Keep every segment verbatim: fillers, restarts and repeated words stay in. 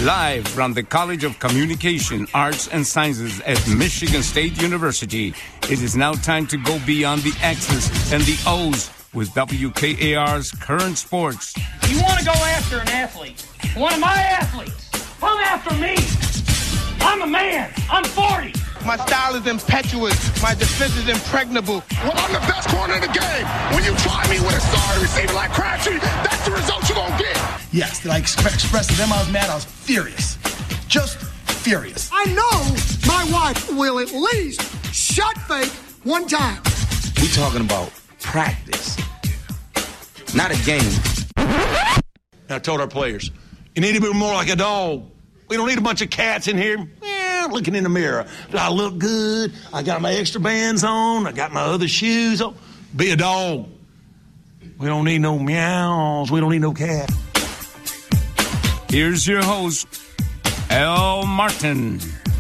Live from the College of Communication, Arts, and Sciences at Michigan State University, it is now time to go beyond the X's and the O's with W K A R's Current Sports. You want to go after an athlete, one of my athletes, come after me. I'm a man. I'm forty. My style is impetuous. My defense is impregnable. Well, I'm the best corner in the game. When you try me with a star receiver like Crabtree, that's the result you're going to get. Yes, like expressed to them, I was mad. I was furious. Just furious. I know my wife will at least shot fake one time. We talking about practice, not a game. I told our players, you need to be more like a dog. We don't need a bunch of cats in here eh, looking in the mirror. Do I look good? I got my extra bands on. I got my other shoes on. Be a dog. We don't need no meows. We don't need no cat. Here's your host, Al Martin.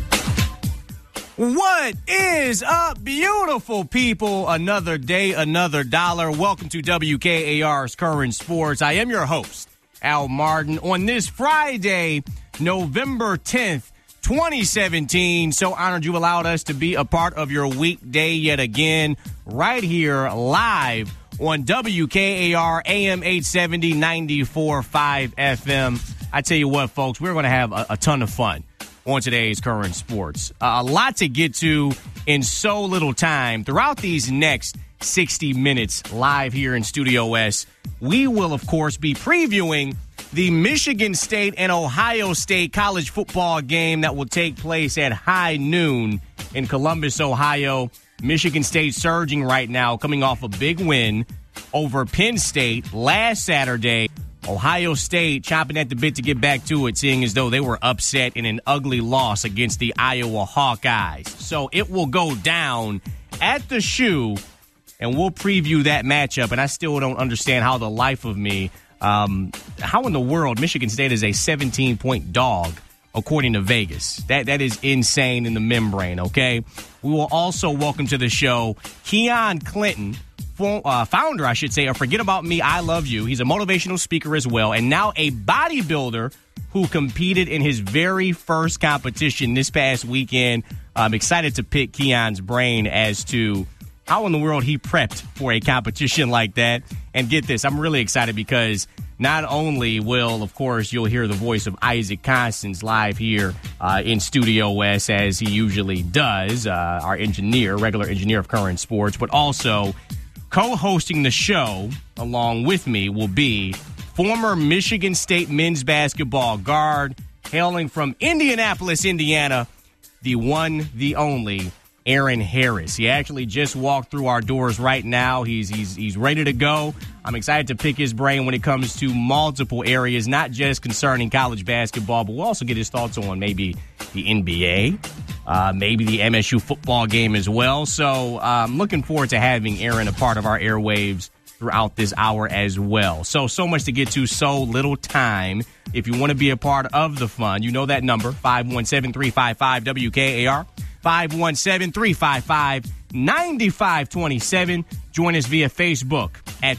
What is up, beautiful people? Another day, another dollar. Welcome to W K A R's Current Sports. I am your host, Al Martin, on this Friday, November tenth, twenty seventeen. So honored you allowed us to be a part of your weekday yet again, right here live on W K A R A M eight seventy, ninety-four point five F M. I tell you what, folks, we're going to have a, a ton of fun on today's Current Sports. Uh, a lot to get to in so little time. Throughout these next sixty minutes live here in Studio S, we will, of course, be previewing the Michigan State and Ohio State college football game that will take place at high noon in Columbus, Ohio. Michigan State surging right now, coming off a big win over Penn State last Saturday. Ohio State chomping at the bit to get back to it, seeing as though they were upset in an ugly loss against the Iowa Hawkeyes. So it will go down at the Shoe, and we'll preview that matchup. And I still don't understand how the life of me, um, how in the world Michigan State is a seventeen-point dog, according to Vegas. That That is insane in the membrane, okay? We will also welcome to the show Keon Clinton, Uh, founder, I should say, of Forget About Me, I Love You. He's a motivational speaker as well, and now a bodybuilder who competed in his very first competition this past weekend. I'm excited to pick Keon's brain as to how in the world he prepped for a competition like that. And get this, I'm really excited because not only will, of course, you'll hear the voice of Isaac Constance live here uh, in Studio S, as he usually does, uh, our engineer, regular engineer of Current Sports, but also co-hosting the show along with me will be former Michigan State men's basketball guard, hailing from Indianapolis, Indiana, the one, the only, Aaron Harris. He actually just walked through our doors right now. He's he's he's ready to go. I'm excited to pick his brain when it comes to multiple areas, not just concerning college basketball, but we'll also get his thoughts on maybe the N B A, uh, maybe the M S U football game as well. So I'm um, looking forward to having Aaron a part of our airwaves throughout this hour as well. So, so much to get to, so little time. If you want to be a part of the fun, you know that number, five one seven, three five five, W K A R, five one seven, three five five, nine five two seven. Join us via Facebook at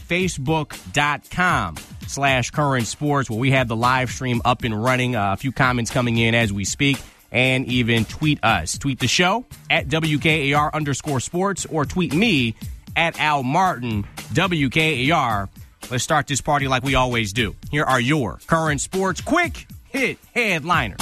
facebook.com slash current sports, where we have the live stream up and running. Uh, a few comments coming in as we speak. And even tweet us. Tweet the show at W K A R underscore sports, or tweet me at Al Martin, W K A R. Let's start this party like we always do. Here are your Current Sports quick hit headliners.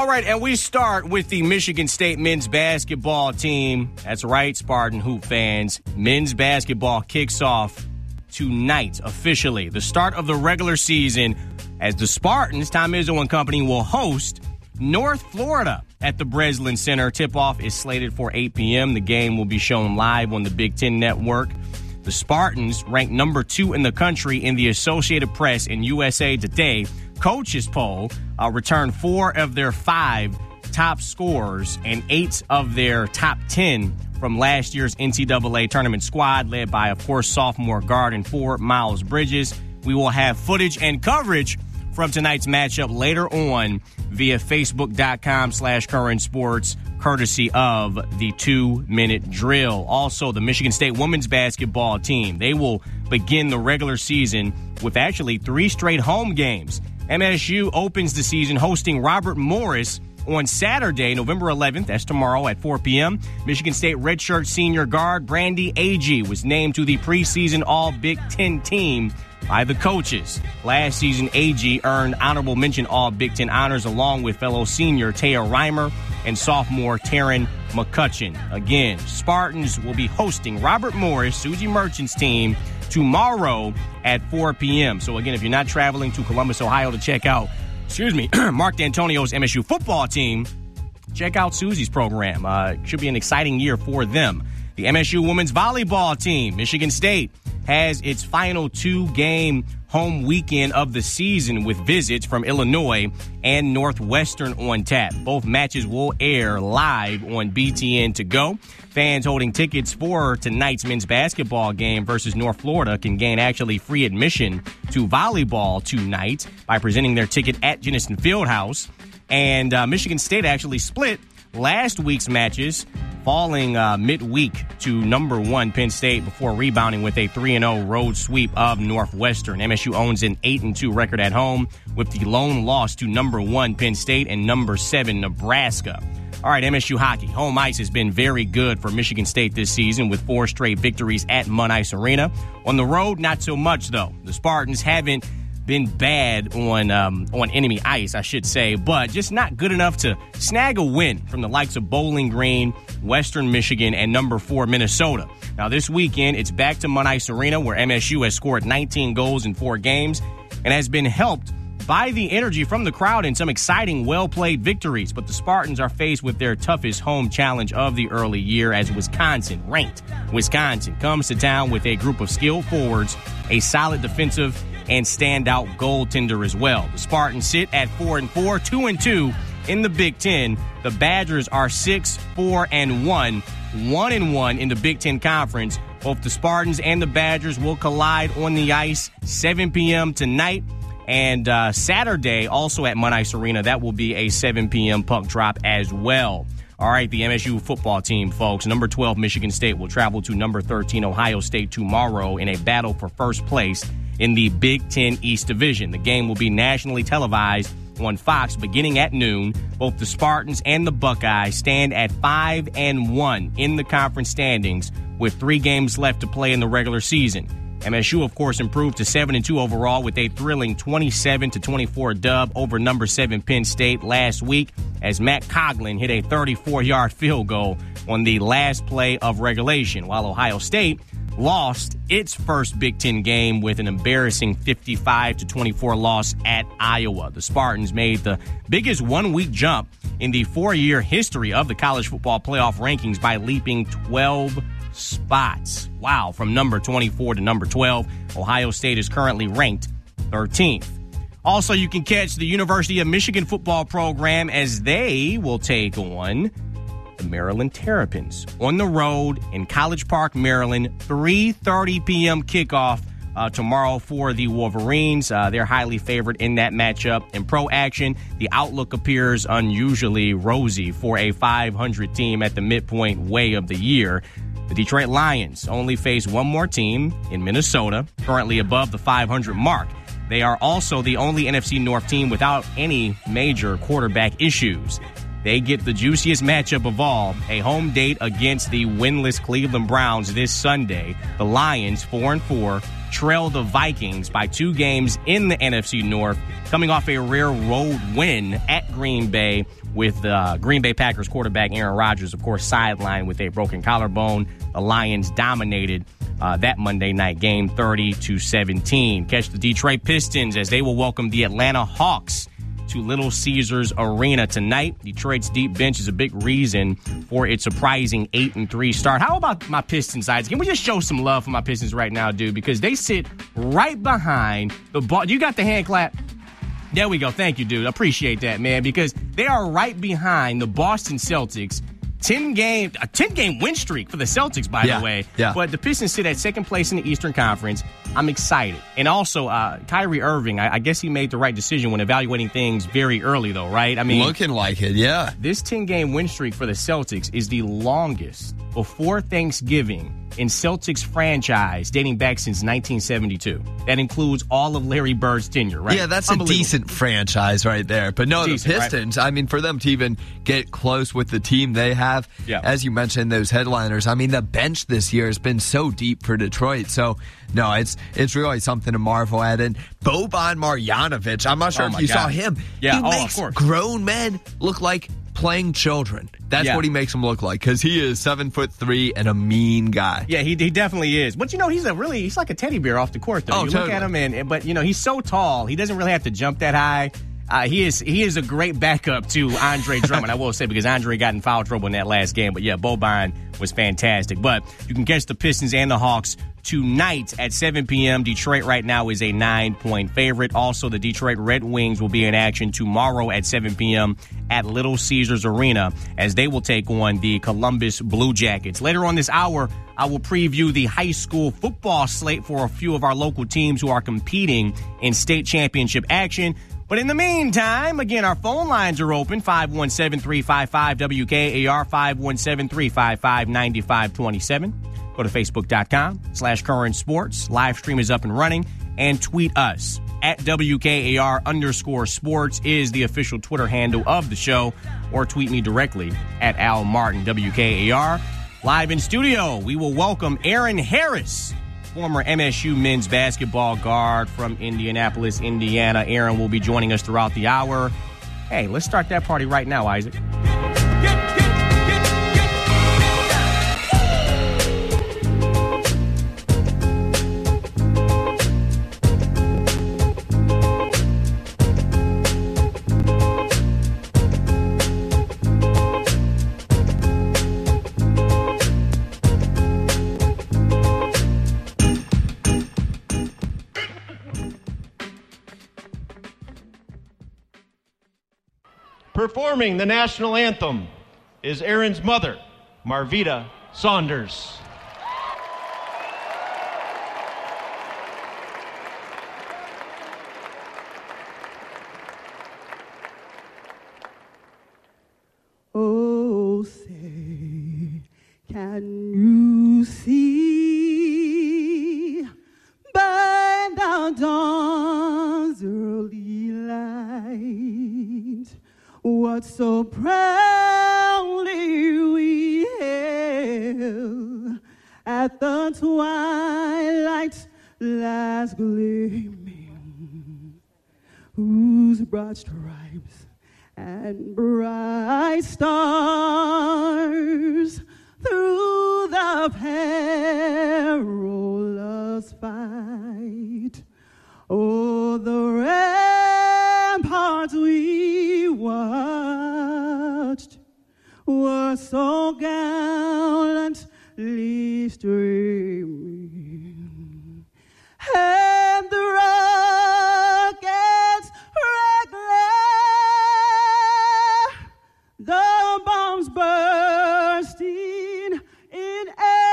All right, and we start with the Michigan State men's basketball team. That's right, Spartan Hoop fans. Men's basketball kicks off tonight officially. The start of the regular season as the Spartans, Tom Izzo and company, will host North Florida at the Breslin Center. Tip-off is slated for eight p.m. The game will be shown live on the Big Ten Network. The Spartans, ranked number two in the country in the Associated Press and U S A Today coaches poll, uh, returned four of their five top scorers and eight of their top ten from last year's N C double A tournament squad, led by, of course, sophomore guard and forward Miles Bridges. We will have footage and coverage from tonight's matchup later on via Facebook.com slash current sports, courtesy of the two-minute drill. Also, the Michigan State women's basketball team, they will begin the regular season with actually three straight home games. M S U opens the season hosting Robert Morris on Saturday, November eleventh. That's tomorrow at four p.m. Michigan State redshirt senior guard Brandy Agee was named to the preseason All-Big Ten team by the coaches. Last season, Agee earned honorable mention All-Big Ten honors along with fellow senior Taya Reimer and sophomore Taryn McCutcheon. Again, Spartans will be hosting Robert Morris, Susie Merchant's team, tomorrow at four p.m. So, again, if you're not traveling to Columbus, Ohio to check out, excuse me, Mark D'Antonio's M S U football team, check out Susie's program. Uh, it should be an exciting year for them. The M S U women's volleyball team, Michigan State, has its final two-game home weekend of the season with visits from Illinois and Northwestern on tap. Both matches will air live on B T N to go. Fans holding tickets for tonight's men's basketball game versus North Florida can gain actually free admission to volleyball tonight by presenting their ticket at Jennison Fieldhouse. And uh, Michigan State actually split last week's matches, falling uh, midweek to number one Penn State before rebounding with a three and oh road sweep of Northwestern. M S U owns an eight and two record at home with the lone loss to number one Penn State and number seven Nebraska. All right, M S U hockey. Home ice has been very good for Michigan State this season with four straight victories at Munn Ice Arena. On the road, not so much, though. The Spartans haven't been bad on um, on enemy ice, I should say, but just not good enough to snag a win from the likes of Bowling Green, Western Michigan, and number four Minnesota. Now, this weekend, it's back to Munn Ice Arena, where M S U has scored nineteen goals in four games and has been helped by the energy from the crowd and some exciting, well-played victories. But the Spartans are faced with their toughest home challenge of the early year as Wisconsin, ranked Wisconsin, comes to town with a group of skilled forwards, a solid defensive and standout goaltender as well. The Spartans sit at four and four, two and two in the Big Ten. The Badgers are six, four and one, one and one in the Big Ten Conference. Both the Spartans and the Badgers will collide on the ice seven p.m. tonight. And uh, Saturday, also at Munn Ice Arena, that will be a seven p.m. puck drop as well. All right, the M S U football team, folks. Number twelve, Michigan State, will travel to number thirteen, Ohio State, tomorrow in a battle for first place in the Big Ten East Division. The game will be nationally televised on Fox beginning at noon. Both the Spartans and the Buckeyes stand at five and one in the conference standings with three games left to play in the regular season. M S U, of course, improved to seven and two overall with a thrilling twenty-seven to twenty-four dub over number seven Penn State last week as Matt Coughlin hit a thirty-four-yard field goal on the last play of regulation, while Ohio State lost its first Big Ten game with an embarrassing fifty-five to twenty-four loss at Iowa. The Spartans made the biggest one-week jump in the four-year history of the college football playoff rankings by leaping twelve spots. Wow, from number twenty-four to number twelve. Ohio State is currently ranked thirteenth. Also, you can catch the University of Michigan football program as they will take on the Maryland Terrapins on the road in College Park, Maryland. three thirty p.m. kickoff uh, tomorrow for the Wolverines. Uh, they're highly favored in that matchup. In pro action, the outlook appears unusually rosy for a five hundred team at the midpoint way of the year. The Detroit Lions only face one more team in Minnesota, currently above the five hundred mark. They are also the only N F C North team without any major quarterback issues. They get the juiciest matchup of all, a home date against the winless Cleveland Browns this Sunday. The Lions, four and four, trail the Vikings by two games in the N F C North, coming off a rare road win at Green Bay with uh, Green Bay Packers quarterback Aaron Rodgers, of course, sidelined with a broken collarbone. The Lions dominated uh, that Monday night game thirty to seventeen. Catch the Detroit Pistons as they will welcome the Atlanta Hawks to Little Caesars Arena tonight. Detroit's deep bench is a big reason for its surprising eight and three start. How about my Pistons sides? Can we just show some love for my Pistons right now, dude? Because they sit right behind the ball. You got the hand clap? There we go. Thank you, dude. Appreciate that, man, because they are right behind the Boston Celtics. ten game, a ten-game win streak for the Celtics, by yeah, the way. Yeah. But the Pistons sit at second place in the Eastern Conference. I'm excited. And also, uh, Kyrie Irving, I, I guess he made the right decision when evaluating things very early, though, right? I mean, looking like it, yeah. This ten-game win streak for the Celtics is the longest before Thanksgiving in Celtics franchise dating back since nineteen seventy-two. That includes all of Larry Bird's tenure, right? Yeah, that's a decent franchise right there. But no, decent, the Pistons, right? I mean, for them to even get close with the team they have, yeah. As you mentioned, those headliners, I mean, the bench this year has been so deep for Detroit. So, no, it's it's really something to marvel at. And Boban Marjanovic, I'm not sure oh if you God. saw him. Yeah, he oh, makes of course. grown men look like playing children. That's yeah. what he makes him look like, because he is seven foot three and a mean guy. Yeah, he he definitely is. But you know, he's a really he's like a teddy bear off the court, though. Oh, you totally. look at him, and but you know, he's so tall. He doesn't really have to jump that high. Uh, he is he is a great backup to Andre Drummond, I will say, because Andre got in foul trouble in that last game. But yeah, Boban was fantastic. But you can catch the Pistons and the Hawks tonight at seven p.m. Detroit right now is a nine-point favorite. Also, the Detroit Red Wings will be in action tomorrow at seven p.m. at Little Caesars Arena as they will take on the Columbus Blue Jackets. Later on this hour, I will preview the high school football slate for a few of our local teams who are competing in state championship action. But in the meantime, again, our phone lines are open, five one seven, three five five, W K A R, five one seven, three five five, nine five two seven. Go to facebook.com slash current sports. Live stream is up and running. And tweet us at W K A R underscore sports is the official Twitter handle of the show. Or tweet me directly at Al Martin, W K A R. Live in studio, we will welcome Aaron Harris, former M S U men's basketball guard from Indianapolis, Indiana. Aaron will be joining us throughout the hour. Hey, let's start that party right now, Isaac. Performing the national anthem is Aaron's mother, Marvita Saunders. Oh, say, can you see by the dawn's early light what so proudly we hailed at the twilight's last gleaming, whose broad stripes and bright stars through the perilous fight, oh, the ramparts we watched were so gallantly streaming, and the rockets regular, the bombs bursting in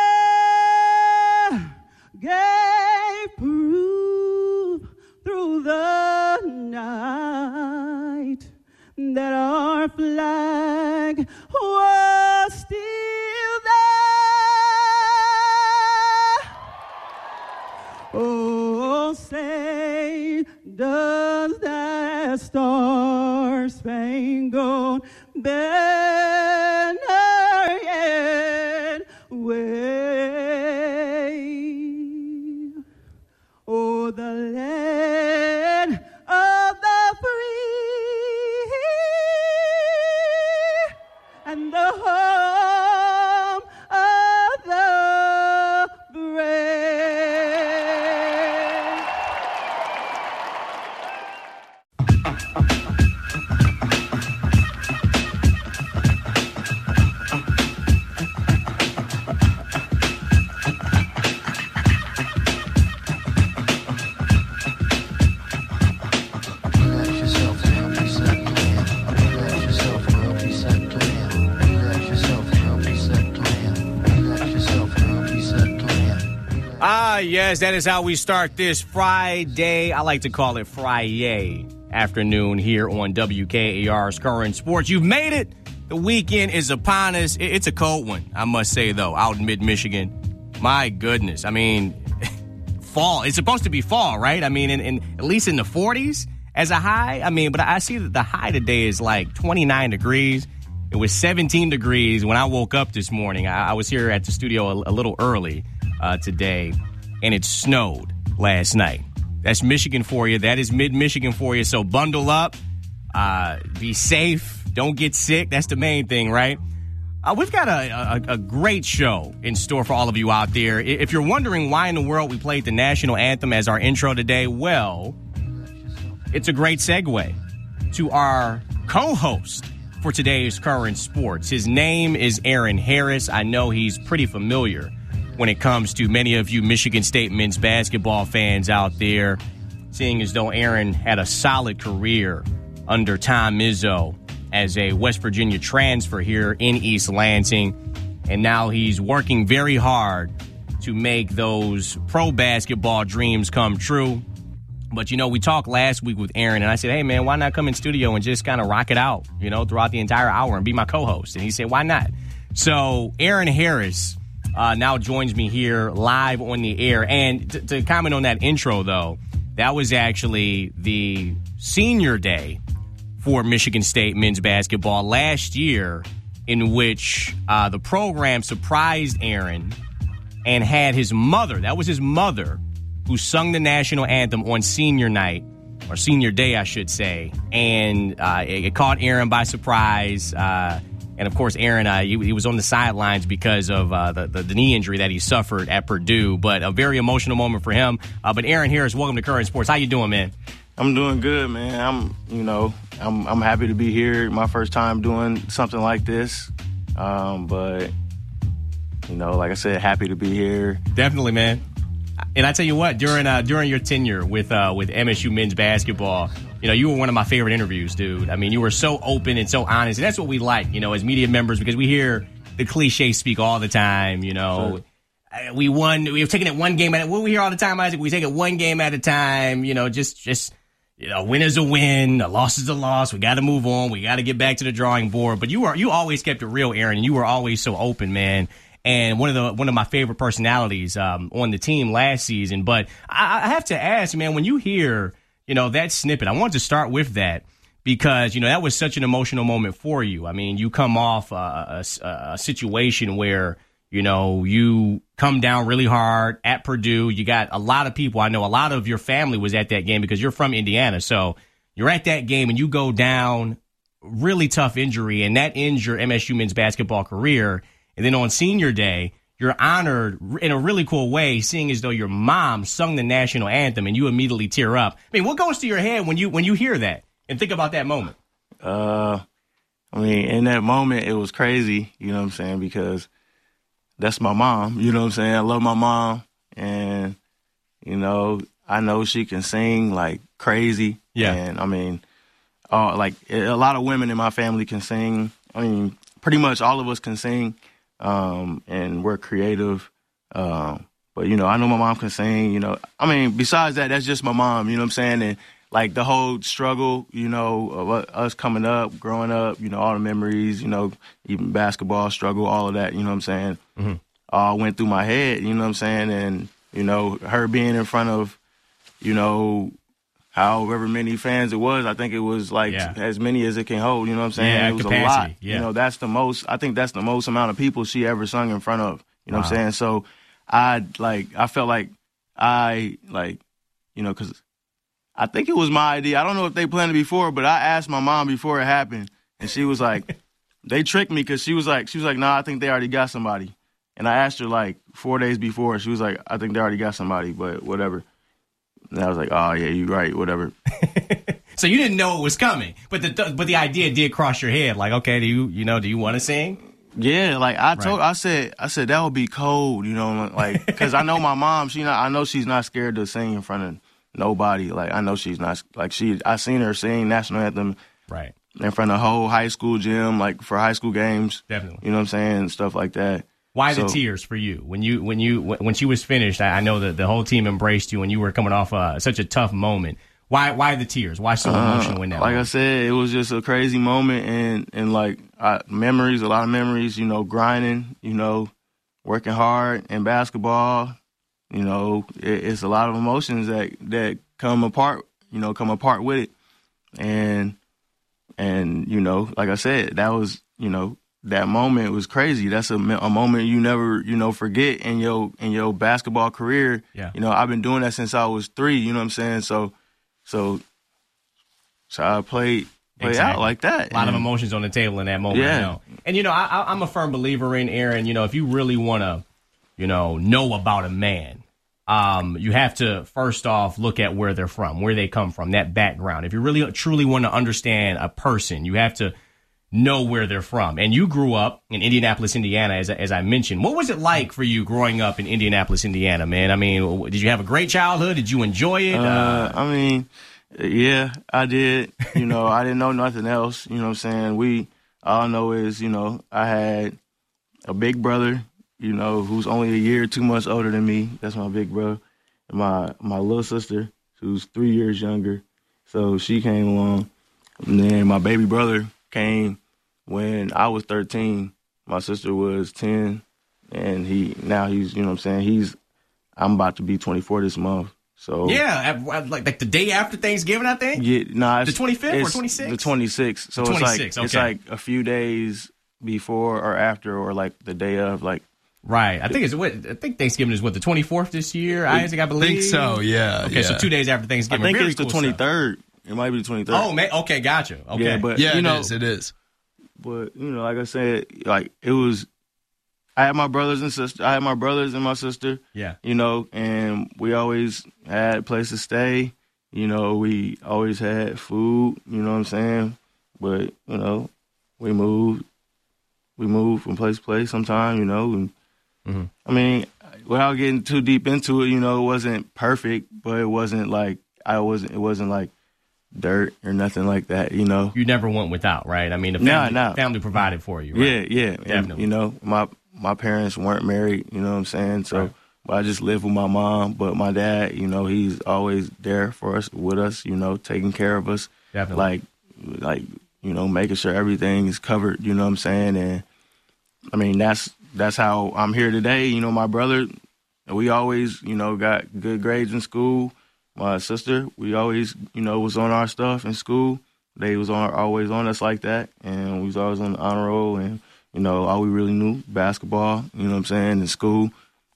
air, gave proof through the night that our flag was still there. Oh, say, does that star-spangled banner yet wave. Oh, the land of the free and the home of the brave. Ah, yes, that is how we start this Friday. I like to call it Friday afternoon here on W K A R's Current Sports. You've made it. The weekend is upon us. It's a cold one, I must say, though, out in mid-Michigan. My goodness. I mean, fall. It's supposed to be fall, right? I mean, in, in at least in the forties as a high. I mean, but I see that the high today is like twenty-nine degrees. It was seventeen degrees when I woke up this morning. I, I was here at the studio a, a little early uh, today, and it snowed last night. That's Michigan for you. That is mid-Michigan for you. So bundle up. Uh, be safe. Don't get sick. That's the main thing, right? Uh, we've got a, a, a great show in store for all of you out there. If you're wondering why in the world we played the national anthem as our intro today, well, it's a great segue to our co-host for today's Current Sports. His name is Aaron Harris. I know he's pretty familiar when it comes to many of you Michigan State men's basketball fans out there, seeing as though Aaron had a solid career under Tom Izzo as a West Virginia transfer here in East Lansing. And now he's working very hard to make those pro basketball dreams come true. But, you know, we talked last week with Aaron, and I said, hey, man, why not come in studio and just kind of rock it out, you know, throughout the entire hour and be my co-host? And he said, why not? So Aaron Harris uh, now joins me here live on the air. And t- to comment on that intro, though, that was actually the senior day for Michigan State men's basketball last year, in which uh, the program surprised Aaron and had his mother, that was his mother, who sung the national anthem on senior night, or senior day, I should say. And uh, it, it caught Aaron by surprise. Uh, and, of course, Aaron, uh, he, he was on the sidelines because of uh, the, the, the knee injury that he suffered at Purdue. But a very emotional moment for him. Uh, but Aaron Harris, welcome to Current Sports. How you doing, man? I'm doing good, man. I'm, you know, I'm I'm happy to be here. My first time doing something like this. Um, but, you know, like I said, happy to be here. Definitely, man. And I tell you what, during uh, during your tenure with uh, with M S U men's basketball, you know, you were one of my favorite interviews, dude. I mean, you were so open and so honest. And that's what we like, you know, as media members, because we hear the cliche speak all the time, you know. Sure. We won. We were taking it one game at a What we hear all the time, Isaac, we take it one game at a time, you know, just, just you know, win is a win, a loss is a loss. We got to move on. We got to get back to the drawing board. But you were you always kept it real, Aaron, and you were always so open, man. And one of the one of my favorite personalities um, on the team last season. But I, I have to ask, man, when you hear, you know, that snippet, I wanted to start with that because, you know, that was such an emotional moment for you. I mean, you come off a, a, a situation where, you know, you come down really hard at Purdue. You got a lot of people. I know a lot of your family was at that game because you're from Indiana. So you're at that game and you go down, really tough injury, and that ends your M S U men's basketball career. And then on senior day, you're honored in a really cool way, seeing as though your mom sung the national anthem and you immediately tear up. I mean, what goes to your head when you when you hear that and think about that moment? Uh, I mean, in that moment, it was crazy, you know what I'm saying, because that's my mom, you know what I'm saying? I love my mom, and, you know, I know she can sing like crazy. Yeah. And, I mean, uh, like a lot of women in my family can sing. I mean, pretty much all of us can sing. Um, and we're creative. Um, but, you know, I know my mom can sing, you know. I mean, besides that, that's just my mom, you know what I'm saying? And, like, the whole struggle, you know, of us coming up, growing up, you know, all the memories, you know, even basketball struggle, all of that, you know what I'm saying? Mm-hmm. All went through my head, you know what I'm saying? And, you know, her being in front of, you know, however many fans it was. I think it was like Yeah. as many as it can hold. You know what I'm saying? Yeah, it was capacity, a lot. yeah. You know, that's the most. I think that's the most amount of people she ever sung in front of. You know Wow. what I'm saying? So I like. I felt like I like. You know, because I think it was my idea. I don't know if they planned it before, but I asked my mom before it happened, and she was like, they tricked me because she was like, she was like, nah, I think they already got somebody. And I asked her like four days before. She was like, I think they already got somebody, but whatever. And I was like, oh, yeah, you're right, whatever. So you didn't know it was coming, but the but the idea did cross your head. Like, okay, do you you know do you want to sing? Yeah, like I told, Right. I said, I said that would be cold, you know, like because I know my mom. She not, I know she's not scared to sing in front of nobody. Like I know she's not like she. I seen her sing national anthem, right, in front of the whole high school gym, like for high school games. Definitely, you know what I'm saying, stuff like that. Why So- the tears for you when you when you when she was finished? I, I know that the whole team embraced you and you were coming off uh, such a tough moment. Why why the tears? Why so emotional in that? Like I moment? said, it was just a crazy moment and, and like I, memories, a lot of memories, you know, grinding, you know, working hard in basketball. You know, it, it's a lot of emotions that, that come apart, you know, come apart with it. And, and, you know, like I said, that was, you know, that moment was crazy. That's a, a moment you never, you know, forget in your, in your basketball career. Yeah. You know, I've been doing that since I was three, you know what I'm saying? So, So, so I played, played Exactly. out like that. A lot of And- emotions on the table in that moment. Yeah. I know. And, you know, I, I- I'm a firm believer in, Aaron, you know, if you really want to, you know, know about a man, um, you have to first off look at where they're from, where they come from, that background. If you really truly want to understand a person, you have to know where they're from. And you grew up in Indianapolis, Indiana, as, as I mentioned. What was it like for you growing up in Indianapolis, Indiana, man? I mean, did you have a great childhood? Did you enjoy it? Uh, I mean, yeah, I did. You know, I didn't know nothing else. You know what I'm saying? We, all I know is, you know, I had a big brother, you know, who's only a year, two months older than me. That's my big brother. And my, my little sister, who's three years younger. So she came along. And then my baby brother came when I was thirteen. My sister was ten. And he, now he's, you know what I'm saying? He's, I'm about to be twenty-four this month. So yeah, at- at- like, like the day after Thanksgiving, I think? Yeah, nah, it's, The twenty-fifth or it's twenty-sixth? The twenty-sixth. So The it's like twenty-sixth, it's okay. like a few days before or after, or like the day of, like. Right. I think it's what I think Thanksgiving is what the twenty-fourth this year. Isaac, I believe. think so, yeah, Okay, so yeah. two days after I Thanksgiving. think Very it's the cool stuff. twenty-third. It might be the twenty-third. Oh man. Okay, gotcha. Okay. Yeah, but Yeah, you it know, is, it is. But you know, like I said, like it was. I had my brothers and sister. I had my brothers and my sister. Yeah. You know, and we always had a place to stay. You know, we always had food. You know what I'm saying? But you know, we moved. We moved from place to place sometime. You know, and Mhm. I mean, without getting too deep into it, you know, it wasn't perfect, but it wasn't like I wasn't. It wasn't like dirt or nothing like that. You know. You never went without, right? I mean, the Nah, family, nah. family provided for you. Right? Yeah, yeah, and, Definitely. you know, my my parents weren't married. You know what I'm saying? So, but I just lived with my mom. But my dad, you know, he's always there for us, with us. You know, taking care of us. Definitely. Like, like you know, making sure everything is covered. You know what I'm saying? And I mean, that's that's how I'm here today. You know, my brother, we always, you know, got good grades in school. My sister, we always, you know, was on our stuff in school. They was on always on us like that, and we was always on the honor roll. And you know, all we really knew basketball. You know what I'm saying, in school,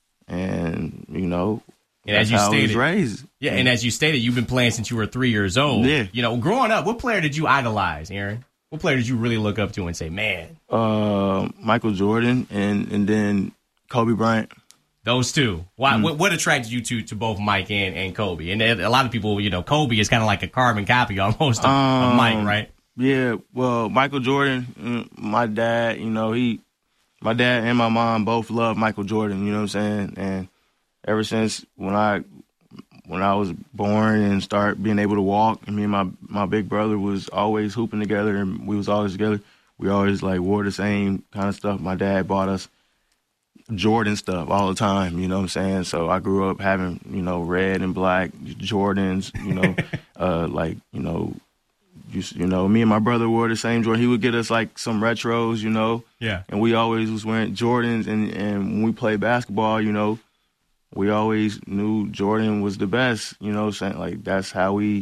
and you know, And that's as you how I was stated, raised. Yeah, and as you stated, you've been playing since you were three years old. Yeah. You know, growing up, what player did you idolize, Aaron? What player did you really look up to and say, man? Uh, Michael Jordan and and then Kobe Bryant. Those two. Why? Mm. What, what attracted you to to both Mike and, and Kobe? And a lot of people, you know, Kobe is kind of like a carbon copy almost of, of Mike, Um, right? Yeah, well, Michael Jordan, mm, my dad, you know, he, my dad and my mom both love Michael Jordan, you know what I'm saying? And ever since when I, when I was born and start being able to walk, and me and my, my big brother was always hooping together, and we was always together. We always, like, wore the same kind of stuff. My dad bought us Jordan stuff all the time, you know what I'm saying? So I grew up having, you know, red and black Jordans, you know, uh, like, you know, you, you know, me and my brother wore the same Jordan. He would get us like some retros, you know. Yeah. And we always was wearing Jordans, and, and when we played basketball, you know, we always knew Jordan was the best, you know, saying like that's how we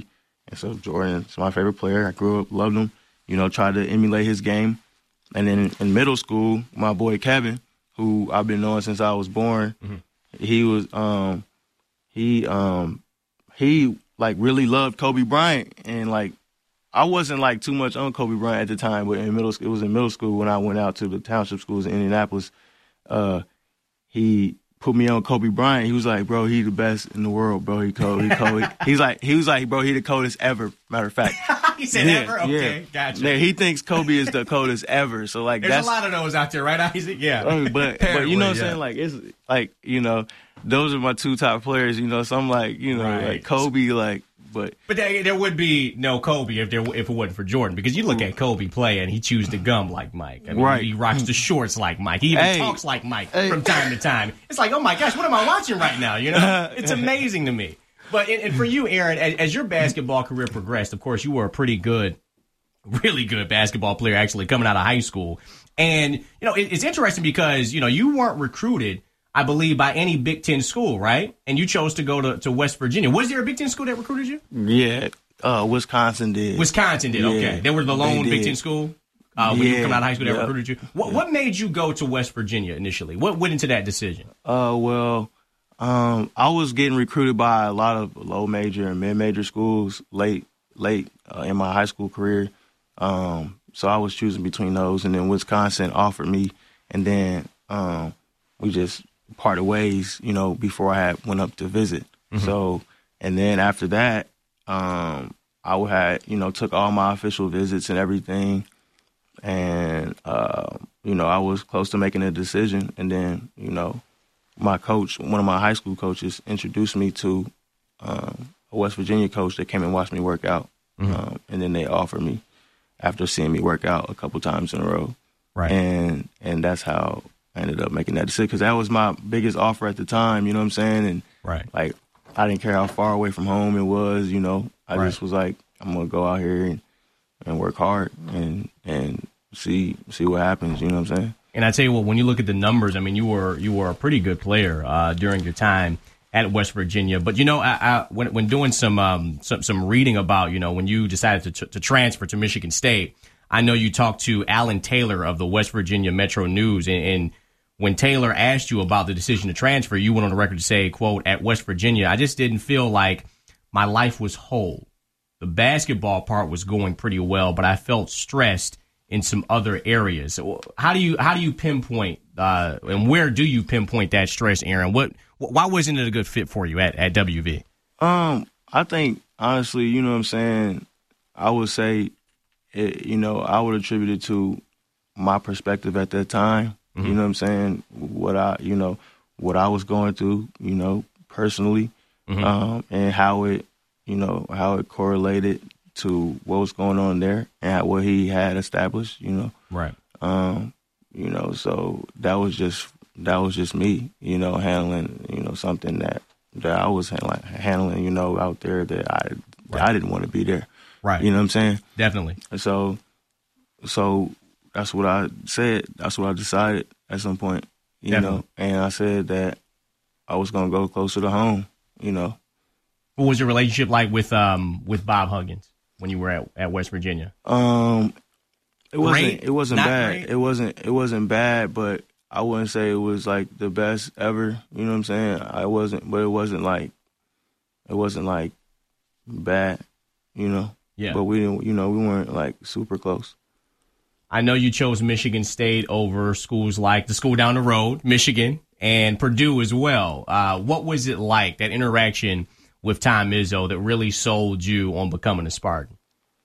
And so Jordan's my favorite player. I grew up, loved him, you know, tried to emulate his game. And then in, in middle school, my boy Kevin, who I've been knowing since I was born, mm-hmm. he was um he um he like really loved Kobe Bryant, and like I wasn't like too much on Kobe Bryant at the time, but in middle school, it was in middle school when I went out to the township schools in Indianapolis. Uh, he put me on Kobe Bryant. He was like, bro, he the best in the world, bro. He cold. He cold. He's like, he was like, bro, he the coldest ever. Matter of fact. He said yeah, ever? Okay, yeah. gotcha. Yeah, he thinks Kobe is the coldest ever. So like, there's that's a lot of those out there, right, Isaac? Yeah. Uh, but but you know what I'm yeah. saying? Like it's like, you know, those are my two top players. You know, so I'm like, you know, right. like Kobe, like. But but there, there would be no Kobe if there if it wasn't for Jordan, because you look at Kobe play and he chews the gum like Mike. I mean, right. He rocks the shorts like Mike. He even hey. talks like Mike hey. from time to time. It's like, oh my gosh, what am I watching right now? You know, it's amazing to me. But and, and for you, Aaron, as, as your basketball career progressed, of course, you were a pretty good, really good basketball player, actually coming out of high school. And you know, it, it's interesting because you know you weren't recruited, I believe, by any Big Ten school, right? And you chose to go to, to West Virginia. Was there a Big Ten school that recruited you? Yeah, uh, Wisconsin did. Wisconsin did, yeah, okay. They were the lone Big Ten school uh, when yeah, you were coming out of high school that yeah. recruited you? What, what made you go to West Virginia initially? What went into that decision? Uh, well, um, I was getting recruited by a lot of low major and mid major schools late, late uh, in my high school career. Um, so I was choosing between those, and then Wisconsin offered me, and then um, we just parted ways, you know, before I had went up to visit. Mm-hmm. So, and then after that, um, I had, you know, took all my official visits and everything, and uh, you know, I was close to making a decision, and then, you know, my coach, one of my high school coaches, introduced me to um, a West Virginia coach that came and watched me work out, mm-hmm. um, and then they offered me after seeing me work out a couple times in a row, right? And and that's how I ended up making that decision, because that was my biggest offer at the time. You know what I'm saying? And right, like I didn't care how far away from home it was. You know, I right. just was like, I'm gonna go out here and, and work hard and and see see what happens. You know what I'm saying? And I tell you what, when you look at the numbers, I mean, you were you were a pretty good player uh, during your time at West Virginia. But you know, I, I, when when doing some um, some some reading about, you know, when you decided to to transfer to Michigan State, I know you talked to Alan Taylor of the West Virginia Metro News, and, and when Taylor asked you about the decision to transfer, you went on the record to say, quote, "At West Virginia, I just didn't feel like my life was whole. The basketball part was going pretty well, but I felt stressed in some other areas." So how do you how do you pinpoint uh, and where do you pinpoint that stress, Aaron? What why wasn't it a good fit for you at, at W V? Um, I think honestly, you know what I'm saying, I would say, it, you know, I would attribute it to my perspective at that time. Mm-hmm. You know what I'm saying? What I, you know, what I was going through, you know, personally, mm-hmm. um, and how it, you know, how it correlated to what was going on there and what he had established, you know. Right. Um, you know, so that was just that was just me, you know, handling, you know, something that that I was handling, handling you know, out there that I that right. I didn't want to be there. Right. You know what I'm saying? Definitely. So, so that's what I said. That's what I decided at some point, you Definitely. know. And I said that I was gonna go closer to home, you know. What was your relationship like with um with Bob Huggins when you were at, at West Virginia? Um, it wasn't great? it wasn't Not bad. Great? It wasn't it wasn't bad, but I wouldn't say it was like the best ever. You know what I'm saying? I wasn't, but it wasn't like it wasn't like bad, you know. Yeah. But we didn't, you know, we weren't like super close. I know you chose Michigan State over schools like the school down the road, Michigan, and Purdue as well. Uh, what was it like, that interaction with Tom Izzo, that really sold you on becoming a Spartan?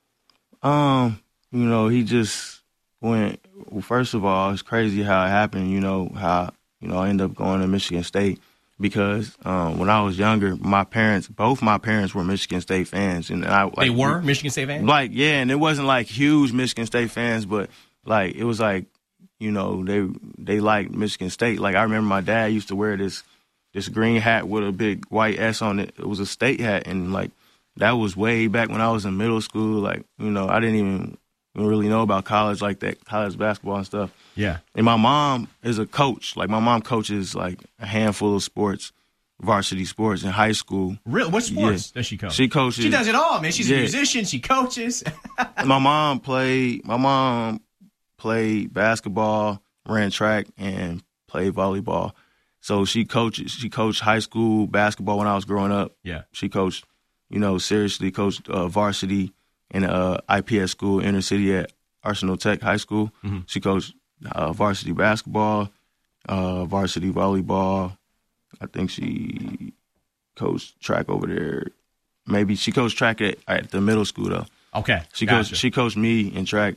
Um, you know, he just went, well, first of all, it's crazy how it happened, you know, how, you know, I ended up going to Michigan State because um, when I was younger, my parents, both my parents were Michigan State fans. And I, like, they were Michigan State fans? Like, yeah, and it wasn't like huge Michigan State fans, but like, it was like, you know, they they liked Michigan State. Like, I remember my dad used to wear this this green hat with a big white S on it. It was a state hat, and like, that was way back when I was in middle school. Like, you know, I didn't even really know about college like that, college basketball and stuff. Yeah. And my mom is a coach. Like, my mom coaches like a handful of sports, varsity sports in high school. Really? What sports yeah. does she coach? She coaches. She does it all, man. She's yeah. a musician. She coaches. my mom played. My mom played basketball, ran track, and played volleyball. So she coaches. She coached high school basketball when I was growing up. Yeah. She coached. You know, seriously coached uh, varsity in a I P S school, inner city at Arsenal Tech High School. Mm-hmm. She coached uh, varsity basketball, uh, varsity volleyball. I think she coached track over there. Maybe she coached track at, at the middle school though. Okay, she gotcha. coached. She coached me in track.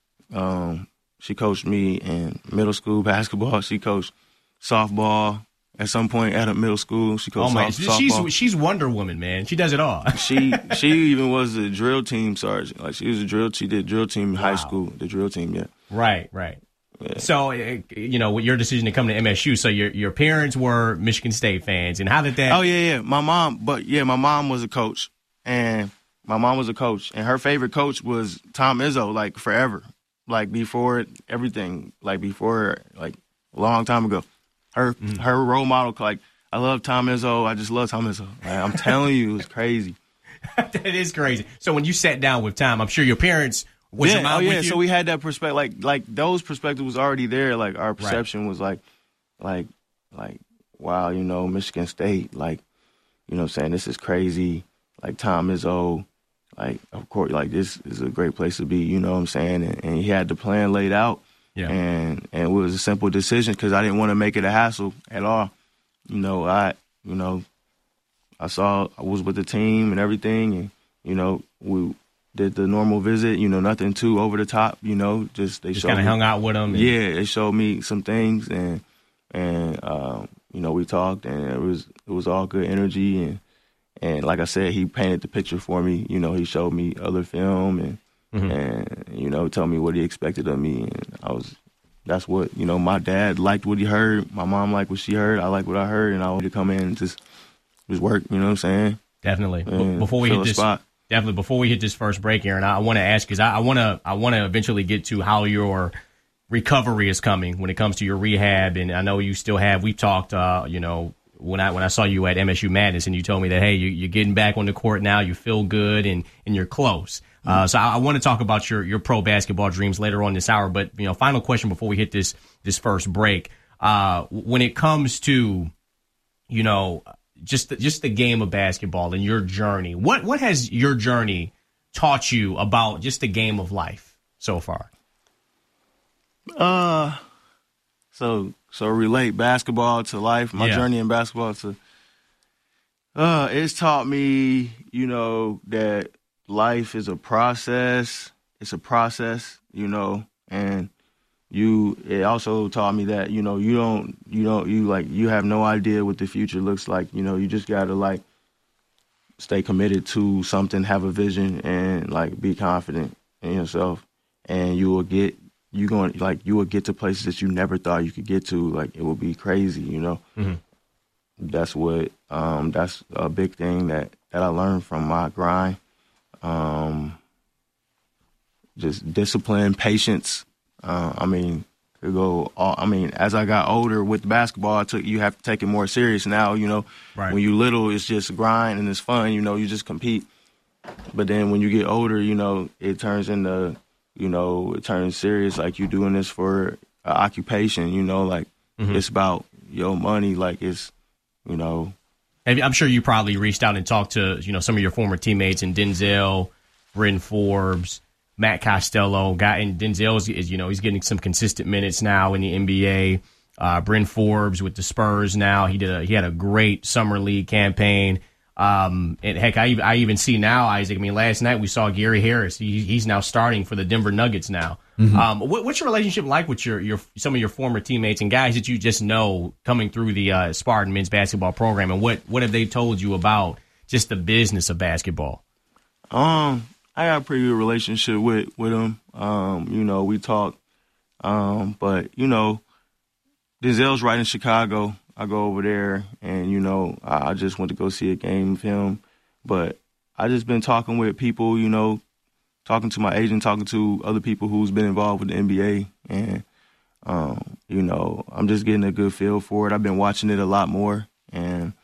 Um, she coached me in middle school basketball. She coached softball at some point at a middle school. She coached oh man, soft, she's softball. she's Wonder Woman, man. She does it all. she she even was a drill team sergeant. Like she was a drill. She did drill team in wow. high school. The drill team, yeah. Right, right. Yeah. So, you know, with your decision to come to M S U, so your your parents were Michigan State fans, and how did that? Oh yeah, yeah. My mom, but yeah, my mom was a coach, and my mom was a coach, and her favorite coach was Tom Izzo, like forever, like before everything, like before, like a long time ago. Her mm. her role model, like I love Tom Izzo. I just love Tom Izzo. Like, I'm telling you, it was crazy. That is crazy. So when you sat down with Tom, I'm sure your parents. Was yeah, your mom oh, yeah. with you? So we had that perspective, like, like those perspectives was already there. Like our perception right. was like, like, like, wow, you know, Michigan State, like, you know, what I'm saying this is crazy. Like Tom Izzo, like, of course, like this is a great place to be. You know what I'm saying? And, and he had the plan laid out, yeah. And and it was a simple decision because I didn't want to make it a hassle at all. You know, I, you know, I saw I was with the team and everything, and you know, we. Did the normal visit, you know, nothing too over the top, you know, just they just kind of hung out with them. And... Yeah, they showed me some things, and and um, you know, we talked, and it was it was all good energy, and and like I said, he painted the picture for me. You know, he showed me other film, and mm-hmm. and you know, told me what he expected of me, and I was. That's what you know. My dad liked what he heard. My mom liked what she heard. I liked what I heard, and I wanted to come in and just just work. You know what I'm saying? Definitely. B- before we hit this spot. Definitely. Before we hit this first break, Aaron, I, I want to ask because I want to I want to eventually get to how your recovery is coming when it comes to your rehab, and I know you still have. We talked, uh, you know, when I when I saw you at M S U Madness, and you told me that hey, you, you're getting back on the court now, you feel good, and and you're close. Mm-hmm. Uh, so I, I want to talk about your your pro basketball dreams later on this hour. But you know, final question before we hit this this first break. Uh, when it comes to, you know. Just the, just the game of basketball and your journey. What what has your journey taught you about just the game of life so far? Uh, so so relate basketball to life. My yeah. journey in basketball to. Uh, it's taught me, you know, that life is a process. It's a process, you know, and. You, it also taught me that, you know, you don't, you don't, you like, you have no idea what the future looks like. You know, you just got to like stay committed to something, have a vision, and like be confident in yourself. And you will get, you going, like, you will get to places that you never thought you could get to. Like, it will be crazy, you know. Mm-hmm. That's what, um, that's a big thing that, that I learned from my grind. Um, just discipline, patience. Uh, I mean, to go. All, I mean, as I got older with basketball, I took you have to take it more serious now. You know, right. When you little, it's just a grind and it's fun. You know, you just compete. But then when you get older, you know, it turns into, you know, it turns serious. Like you're doing this for an occupation. You know, like mm-hmm. it's about your money. Like it's, you know. And I'm sure you probably reached out and talked to you know some of your former teammates in Denzel, Bryn Forbes. Matt Costello, guy, and Denzel is, is, you know, he's getting some consistent minutes now in the N B A. Uh, Bryn Forbes with the Spurs now. He did a, he had a great summer league campaign. Um, and heck, I, I even see now, Isaac. I mean, last night we saw Gary Harris. He, he's now starting for the Denver Nuggets now. Mm-hmm. Um, what, what's your relationship like with your, your some of your former teammates and guys that you just know coming through the uh, Spartan men's basketball program? And what what have they told you about just the business of basketball? Um. I got a pretty good relationship with, with him. Um, you know, we talk. Um, but, you know, Denzel's right in Chicago. I go over there, and, you know, I, I just went to go see a game of him. But I just been talking with people, you know, talking to my agent, talking to other people who's been involved with the N B A. And, um, you know, I'm just getting a good feel for it. I've been watching it a lot more. And, right.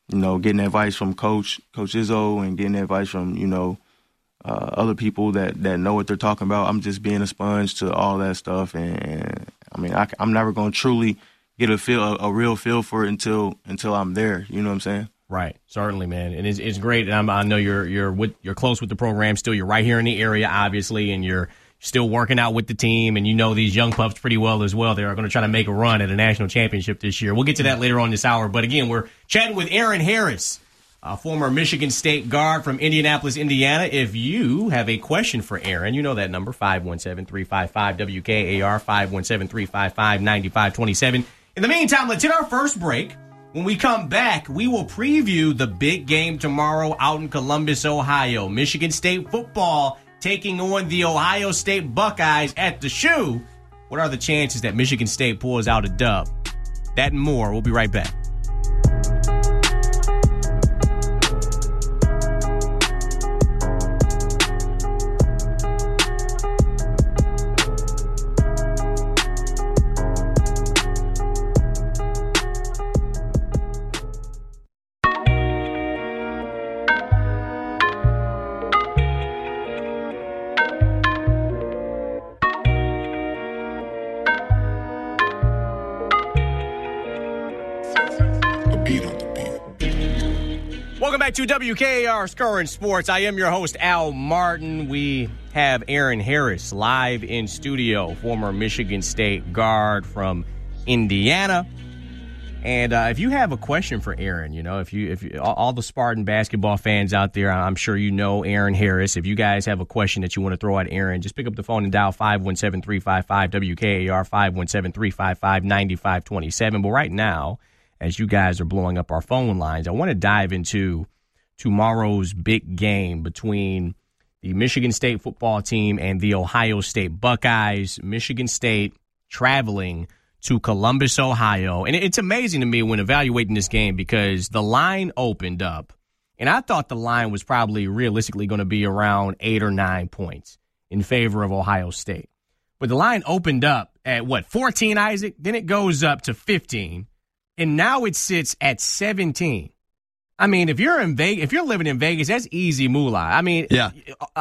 you know, getting advice from Coach Coach Izzo and getting advice from, you know, uh, other people that, that know what they're talking about. I'm just being a sponge to all that stuff. And, and I mean, I, I'm never going to truly get a feel, a, a real feel for it until until I'm there. You know what I'm saying? Right, certainly, man, and it's it's great. And I'm, I know you're you're with, you're close with the program still. You're right here in the area, obviously, and you're still working out with the team. And you know these young pups pretty well as well. They are going to try to make a run at a national championship this year. We'll get to that later on this hour. But again, we're chatting with Aaron Harris, a former Michigan State guard from Indianapolis, Indiana. If you have a question for Aaron, you know that number five one seven, three five five, W K A R five one seven, three five five, nine five two seven. In the meantime, let's hit our first break. When we come back, we will preview the big game tomorrow out in Columbus, Ohio. Michigan State football taking on the Ohio State Buckeyes at the Shoe. What are the chances that Michigan State pulls out a dub? That and more. We'll be right back. Welcome back to W K A R's Current Sports. I am your host, Al Martin. We have Aaron Harris live in studio, former Michigan State guard from Indiana. And uh, if you have a question for Aaron, you know, if you, if you, all, all the Spartan basketball fans out there, I'm sure you know Aaron Harris. If you guys have a question that you want to throw at Aaron, just pick up the phone and dial five one seven, three five five, W K A R, five one seven, three five five, nine five two seven. But right now, as you guys are blowing up our phone lines, I want to dive into tomorrow's big game between the Michigan State football team and the Ohio State Buckeyes. Michigan State traveling to Columbus, Ohio. And it's amazing to me when evaluating this game because the line opened up, and I thought the line was probably realistically going to be around eight or nine points in favor of Ohio State. But the line opened up at, what, fourteen, Isaac? Then it goes up to fifteen. And now it sits at seventeen. I mean, if you're in Vegas, if you're living in Vegas, that's easy moolah. I mean, yeah.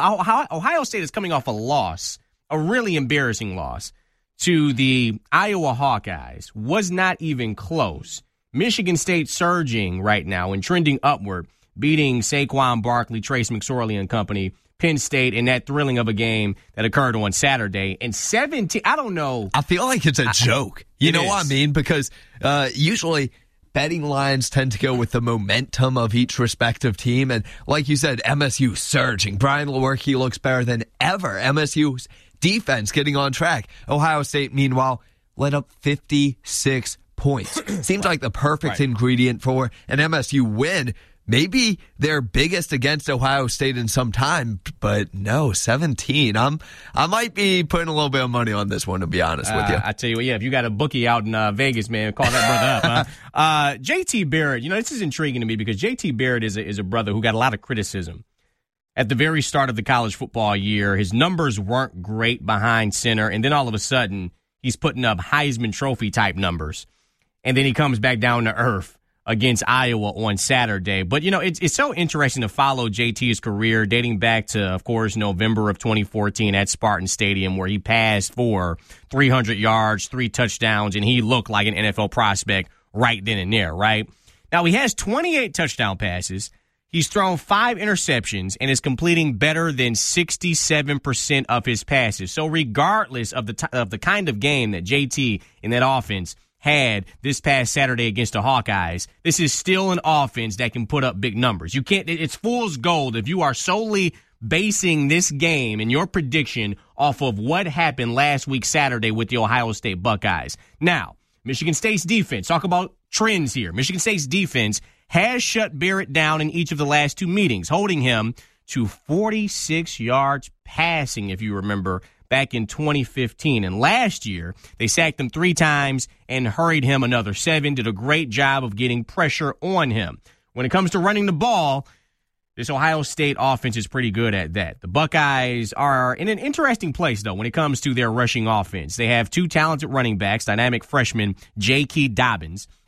Ohio State is coming off a loss, a really embarrassing loss to the Iowa Hawkeyes. Was not even close. Michigan State surging right now and trending upward, beating Saquon Barkley, Trace McSorley and company, Penn State in that thrilling of a game that occurred on Saturday. And seventeen, I don't know. I feel like it's a joke. You know is. what I mean? Because uh, usually betting lines tend to go with the momentum of each respective team. And like you said, M S U surging. Brian Lewerke looks better than ever. M S U's defense getting on track. Ohio State, meanwhile, let up fifty-six points. Seems like the perfect right. ingredient for an M S U win. Maybe their biggest against Ohio State in some time, but no, seventeen. I'm, I might be putting a little bit of money on this one, to be honest with you. Uh, I tell you what, yeah, if you got a bookie out in uh, Vegas, man, call that brother up. Huh? Uh, J T Barrett, you know, this is intriguing to me because J T Barrett is a, is a brother who got a lot of criticism. At the very start of the college football year, his numbers weren't great behind center, and then all of a sudden, he's putting up Heisman Trophy type numbers, and then he comes back down to earth against Iowa on Saturday. But, you know, it's it's so interesting to follow J T's career dating back to, of course, November of twenty fourteen at Spartan Stadium where he passed for three hundred yards, three touchdowns, and he looked like an N F L prospect right then and there, right? Now, he has twenty-eight touchdown passes. He's thrown five interceptions and is completing better than sixty-seven percent of his passes. So regardless of the t- of the kind of game that J T in that offense had this past Saturday against the Hawkeyes, this is still an offense that can put up big numbers. You can't, it's fool's gold if you are solely basing this game and your prediction off of what happened last week Saturday with the Ohio State Buckeyes. Now, Michigan State's defense, talk about trends here. Michigan State's defense has shut Barrett down in each of the last two meetings, holding him to forty-six yards passing, if you remember, back in twenty fifteen. And last year, they sacked him three times and hurried him another seven, did a great job of getting pressure on him. When it comes to running the ball, this Ohio State offense is pretty good at that. The Buckeyes are in an interesting place, though, when it comes to their rushing offense. They have two talented running backs, dynamic freshman J K. Dobbins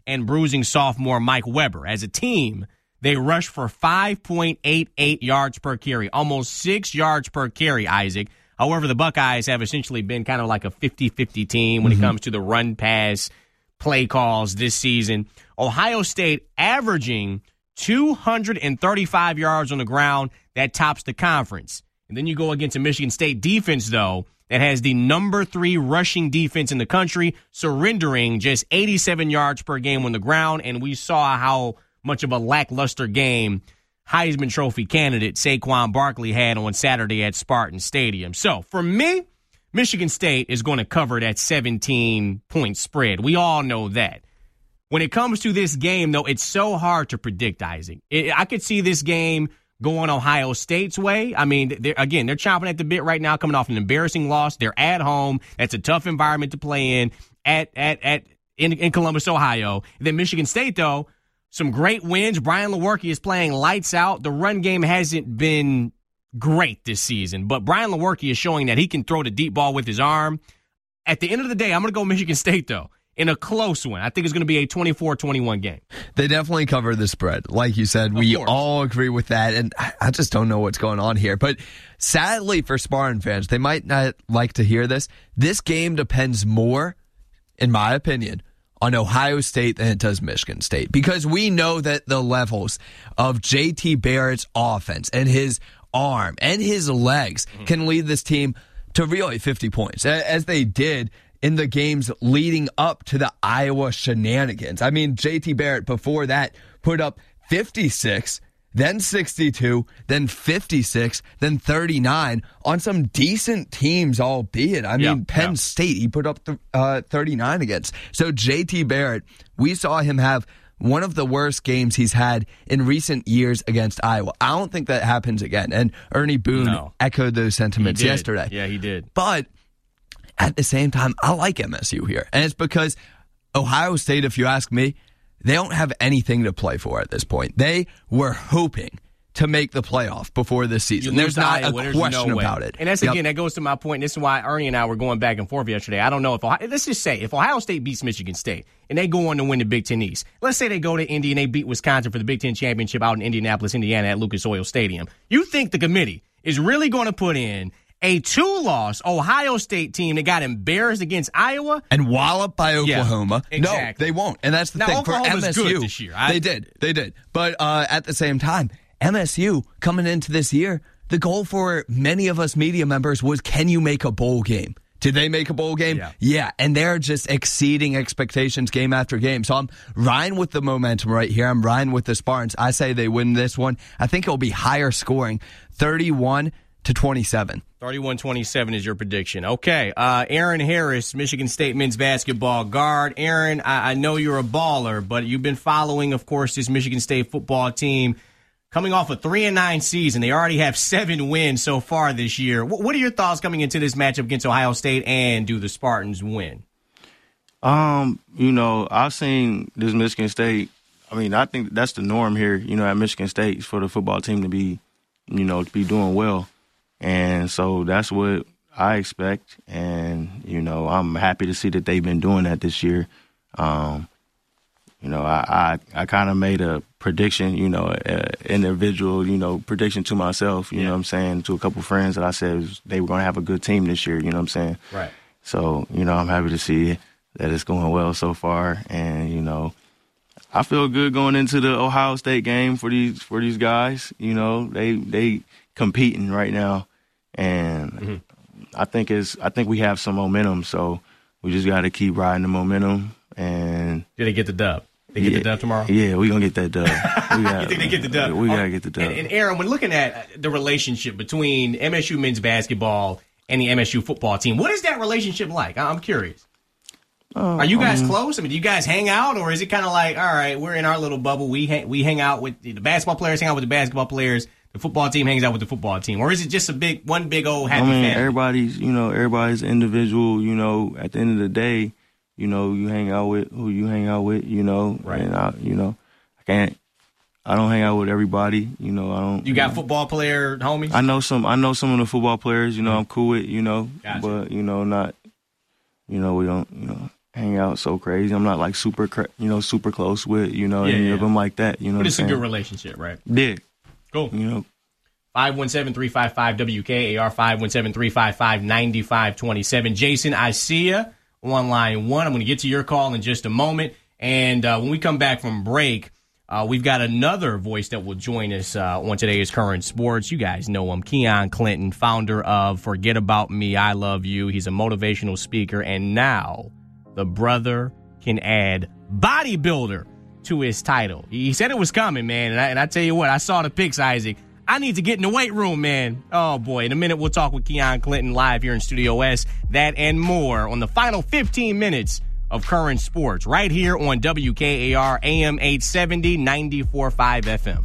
and bruising sophomore Mike Weber. As a team, they rushed for five point eight eight yards per carry, almost six yards per carry, Isaac. However, the Buckeyes have essentially been kind of like a fifty-fifty team when mm-hmm. it comes to the run-pass play calls this season. Ohio State averaging two hundred thirty-five yards on the ground. That tops the conference. And then you go against a Michigan State defense, though, that has the number three rushing defense in the country, surrendering just eighty-seven yards per game on the ground. And we saw how much of a lackluster game Heisman Trophy candidate Saquon Barkley had on Saturday at Spartan Stadium. So, for me, Michigan State is going to cover that seventeen-point spread. We all know that. When it comes to this game, though, it's so hard to predict, Isaac. It, I could see this game going Ohio State's way. I mean, they're, again, they're chomping at the bit right now, coming off an embarrassing loss. They're at home. That's a tough environment to play in at at at in, in Columbus, Ohio. And then Michigan State, though, some great wins. Brian Lewerke is playing lights out. The run game hasn't been great this season, but Brian Lewerke is showing that he can throw the deep ball with his arm. At the end of the day, I'm going to go Michigan State, though, in a close one. I think it's going to be a twenty-four twenty-one game. They definitely cover the spread. Like you said, we all agree with that, and I just don't know what's going on here. But sadly for Spartan fans, they might not like to hear this. This game depends more, in my opinion, on Ohio State than it does Michigan State, because we know that the levels of J T Barrett's offense and his arm and his legs mm-hmm. can lead this team to really fifty points, as they did in the games leading up to the Iowa shenanigans. I mean, J T Barrett before that put up fifty-six, then sixty-two, then fifty-six, then thirty-nine on some decent teams, albeit. I mean, yeah, Penn yeah. State, he put up the, uh, thirty-nine against. So J T Barrett, we saw him have one of the worst games he's had in recent years against Iowa. I don't think that happens again. And Ernie Boone no. echoed those sentiments yesterday. Yeah, he did. But at the same time, I like M S U here. And it's because Ohio State, if you ask me, they don't have anything to play for at this point. They were hoping to make the playoff before this season. There's not Iowa, a there's question no about it. And that's, yep. again, that goes to my point. This is why Ernie and I were going back and forth yesterday. I don't know if Ohio, let's just say, if Ohio State beats Michigan State and they go on to win the Big Ten East, let's say they go to Indy and they beat Wisconsin for the Big Ten championship out in Indianapolis, Indiana at Lucas Oil Stadium. You think the committee is really going to put in a two-loss Ohio State team that got embarrassed against Iowa and walloped by Oklahoma? Yeah, exactly. No, they won't. And that's the now, thing. Oklahoma's for M S U, good this year. I, they did. They did. But uh, at the same time, M S U coming into this year, the goal for many of us media members was, can you make a bowl game? Did they make a bowl game? Yeah. yeah. And they're just exceeding expectations game after game. So I'm riding with the momentum right here. I'm riding with the Spartans. I say they win this one. I think it'll be higher scoring, thirty-one to twenty-seven. thirty-one twenty-seven is your prediction. Okay. Uh, Aaron Harris, Michigan State men's basketball guard. Aaron, I, I know you're a baller, but you've been following, of course, this Michigan State football team coming off a three and nine season. They already have seven wins so far this year. What, what are your thoughts coming into this matchup against Ohio State, and do the Spartans win? Um, you know, I've seen this Michigan State. I mean, I think that's the norm here, you know, at Michigan State, for the football team to be, you know, to be doing well. And so that's what I expect. And, you know, I'm happy to see that they've been doing that this year. Um, you know, I, I, I kind of made a prediction, you know, an individual, you know, prediction to myself, you yeah. know what I'm saying, to a couple friends that I said they were going to have a good team this year, you know what I'm saying? Right. So, you know, I'm happy to see that it's going well so far. And, you know, I feel good going into the Ohio State game for these for these guys. You know, they they competing right now. And mm-hmm. I think it's I think we have some momentum, so we just got to keep riding the momentum. And did they get the dub? They get yeah, the dub tomorrow? Yeah, we're going to get that dub. We got, you think they get the dub? We got to get the dub. And, and Aaron, when looking at the relationship between M S U men's basketball and the M S U football team, what is that relationship like? I'm curious. Uh, Are you guys um, close? I mean, do you guys hang out, or is it kind of like, all right, we're in our little bubble. We hang, we hang out with the basketball players, hang out with the basketball players. The football team hangs out with the football team, or is it just a big one big old happy I mean, family? Everybody's, you know, everybody's individual. You know, at the end of the day, you know, you hang out with who you hang out with. You know, right? And I, you know, I can't. I don't hang out with everybody. You know, I don't. You got you know, football player homies? I know some. I know some of the football players. You know, I'm cool with. You know, gotcha. But you know, not. You know, we don't. You know. hang out so crazy. I'm not like super, you know, super close with, you know, yeah, any yeah. of them like that. You know, but what it's I'm a saying? good relationship, right? Yeah. Cool. You know. five one seven, three five five, W K A R, five one seven, three five five, nine five two seven. Jason, I see you on line one. I'm going to get to your call in just a moment. And uh, when we come back from break, uh, we've got another voice that will join us uh, on today's Current Sports. You guys know him, Keon Clinton, founder of Forget About Me, I Love You. He's a motivational speaker. And now the brother can add bodybuilder to his title. He said it was coming, man. And I, and I tell you what, I saw the pics, Isaac. I need to get in the weight room, man. Oh, boy. In a minute, we'll talk with Keon Clinton live here in Studio S. That and more on the final fifteen minutes of Current Sports right here on W K A R A M eight seventy, ninety-four point five F M.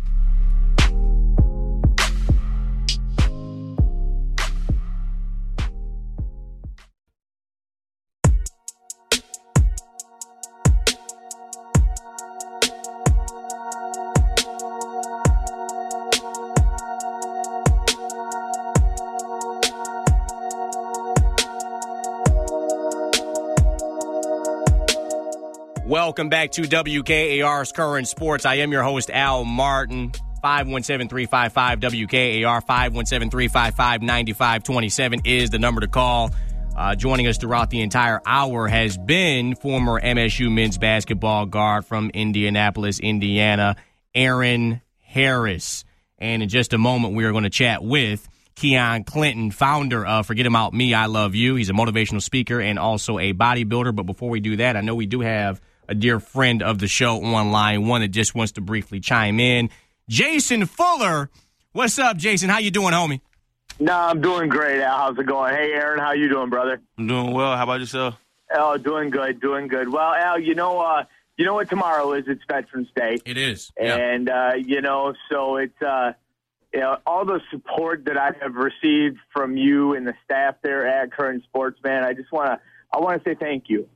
Welcome back to W K A R's Current Sports. I am your host, Al Martin. five one seven, three five five, W K A R, five one seven, three five five, nine five two seven is the number to call. Uh, joining us throughout the entire hour has been former M S U men's basketball guard from Indianapolis, Indiana, Aaron Harris. And in just a moment, we are going to chat with Keon Clinton, founder of Forget About Me, I Love You. He's a motivational speaker and also a bodybuilder. But before we do that, I know we do have a dear friend of the show on line one that just wants to briefly chime in. Jason Fuller. What's up, Jason? How you doing, homie? Nah, I'm doing great, Al. How's it going? Hey, Aaron, how you doing, brother? I'm doing well. How about yourself? Oh, doing good, doing good. Well, Al, you know, uh, you know what tomorrow is? It's Veterans Day. It is. And, yeah. uh, you know, so it's, uh, you know, all the support that I have received from you and the staff there at Current Sports, man, I just want to, I want to say thank you.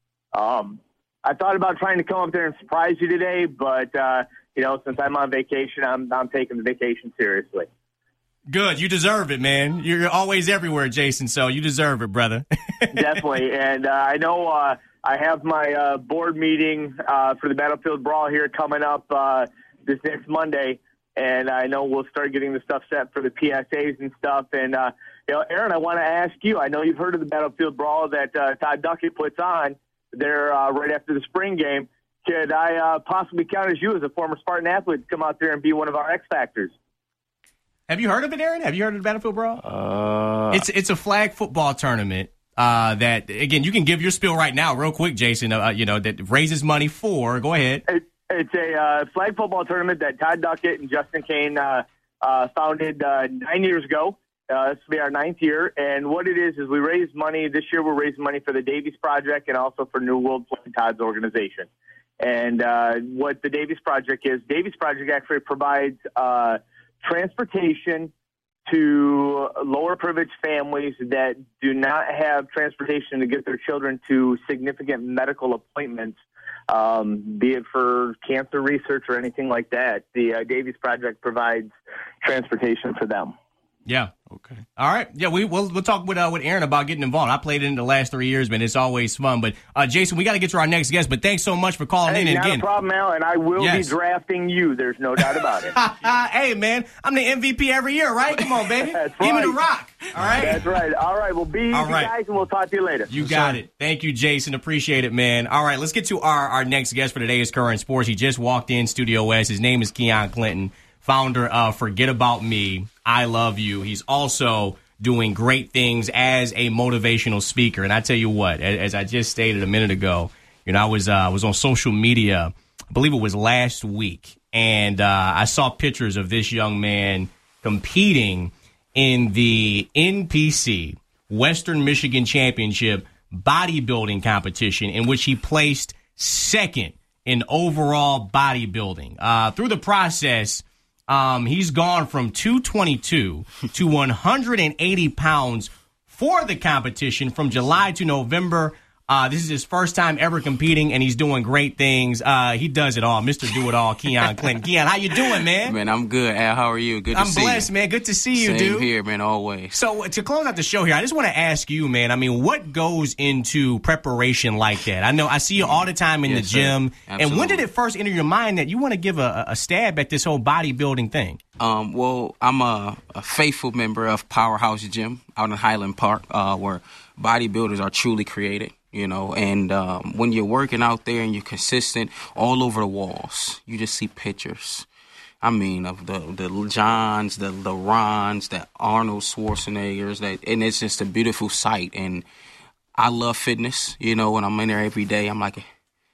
Um, I thought about trying to come up there and surprise you today, but, uh, you know, since I'm on vacation, I'm, I'm taking the vacation seriously. Good. You deserve it, man. You're always everywhere, Jason, so you deserve it, brother. Definitely. And uh, I know uh, I have my uh, board meeting uh, for the Battlefield Brawl here coming up uh, this next Monday, and I know we'll start getting the stuff set for the P S As and stuff. And, uh, you know, Aaron, I want to ask you, I know you've heard of the Battlefield Brawl that uh, Todd Duckett puts on there uh, right after the spring game. Could I uh, possibly count as you as a former Spartan athlete to come out there and be one of our X Factors? Have you heard of it, Aaron? Have you heard of the Battlefield Brawl? Uh, it's it's a flag football tournament uh, that, again, you can give your spiel right now real quick, Jason, uh, you know, that raises money for. Go ahead. It, it's a uh, flag football tournament that Todd Duckett and Justin Kane uh, uh, founded uh, nine years ago. Uh, this will be our ninth year. And what it is is we raise money. This year we're raising money for the Davies Project and also for New World Plan, Todd's organization. And uh, what the Davies Project is, Davies Project actually provides uh, transportation to lower privileged families that do not have transportation to get their children to significant medical appointments, um, be it for cancer research or anything like that. The uh, Davies Project provides transportation for them. Yeah. Okay. All right. Yeah, we we'll we'll talk with uh, with Aaron about getting involved. I played it in the last three years, man. It's always fun. But uh, Jason, we got to get to our next guest. But thanks so much for calling hey, in. And not again, a problem, Al, and I will yes. be drafting you. There's no doubt about it. Hey, man, I'm the M V P every year, right? Come on, baby. That's Give right. me the rock. All right. That's right. All right. Well, be easy, All right. guys, and we'll talk to you later. You got it. Thank you, Jason. Appreciate it, man. All right, let's get to our, our next guest for today's Current Sports. He just walked in Studio S. His name is Keon Clinton, founder of Forget About Me, I Love You. He's also doing great things as a motivational speaker. And I tell you what, as I just stated a minute ago, you know, I was uh, was on social media, I believe it was last week, and uh, I saw pictures of this young man competing in the N P C, Western Michigan Championship bodybuilding competition, in which he placed second in overall bodybuilding. Uh, through the process, Um, he's gone from two twenty-two to one hundred eighty pounds for the competition from July to November Uh, this is his first time ever competing, and he's doing great things. Uh, he does it all. Mister Do-It-All, Keon Clinton. Keon, how you doing, man? Man, I'm good. Al, how are you? Good to I'm see blessed, you. man. Good to see you, Same dude. here, man, always. So to close out the show here, I just want to ask you, man, I mean, what goes into preparation like that? I know I see you all the time in yes, the gym. And when did it first enter your mind that you want to give a, a stab at this whole bodybuilding thing? Um, well, I'm a, a faithful member of Powerhouse Gym out in Highland Park, uh, where bodybuilders are truly created. You know, and um, when you're working out there and you're consistent, all over the walls, you just see pictures. I mean, of the the Johns, the the Rons, the Arnold Schwarzeneggers, that, and it's just a beautiful sight. And I love fitness. You know, when I'm in there every day, I'm like,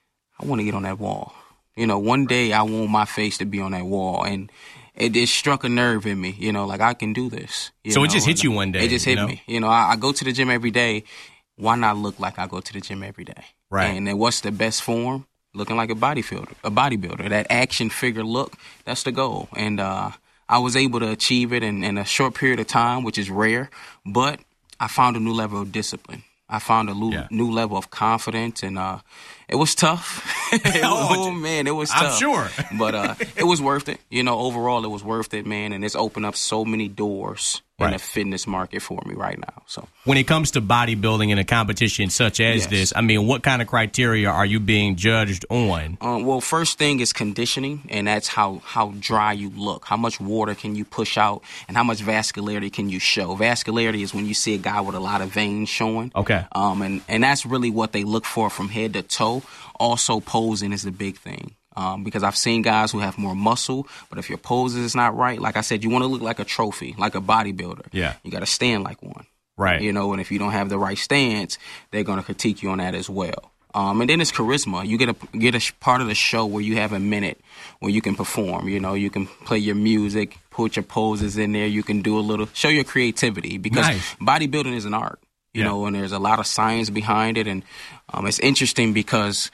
I want to get on that wall. You know, one day I want my face to be on that wall, and it, it struck a nerve in me. You know, like I can do this. So know? it just hit you one day. It just hit you know? me. You know, I, I go to the gym every day. Why not look like I go to the gym every day? Right. And then what's the best form? Looking like a bodybuilder, a bodybuilder. That action figure look, that's the goal. And uh, I was able to achieve it in, in a short period of time, which is rare. But I found a new level of discipline. I found a new, yeah. new level of confidence, and uh, it was tough. it was, oh, man, it was tough. I'm sure. But uh, it was worth it. You know, overall, it was worth it, man. And it's opened up so many doors right. in the fitness market for me right now. So when it comes to bodybuilding in a competition such as yes. this, I mean, what kind of criteria are you being judged on? Um, well, first thing is conditioning, and that's how, how dry you look. How much water can you push out, and how much vascularity can you show? Vascularity is when you see a guy with a lot of veins showing. Okay. Um, and, and that's really what they look for from head to toe. Also, posing is the big thing. Um, because I've seen guys who have more muscle, but if your pose is not right, like I said, you want to look like a trophy, like a bodybuilder. Yeah. You got to stand like one. Right. You know, and if you don't have the right stance, they're going to critique you on that as well. Um, and then it's charisma. You get a get a part of the show where you have a minute where you can perform. You know, you can play your music, put your poses in there. You can do a little, show your creativity, because nice. bodybuilding is an art. You yeah. know, and there's a lot of science behind it. And um, it's interesting because